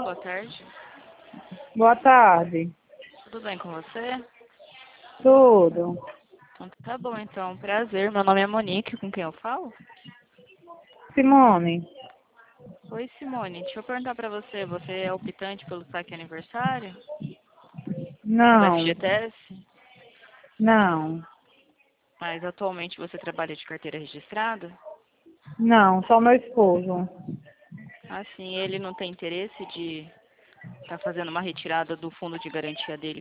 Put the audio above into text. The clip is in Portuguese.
boa tarde. Boa tarde. Tudo bem com você? Tudo. Então tá bom, então. Prazer. Meu nome é Monique, com quem eu falo? Simone? Oi, Simone. Deixa eu perguntar pra você. Você é optante pelo saque aniversário do Não, FGTS? não, Mas atualmente você trabalha de carteira registrada? não, só meu esposo. Assim, ele não tem interesse de estar fazendo uma retirada do fundo de garantia dele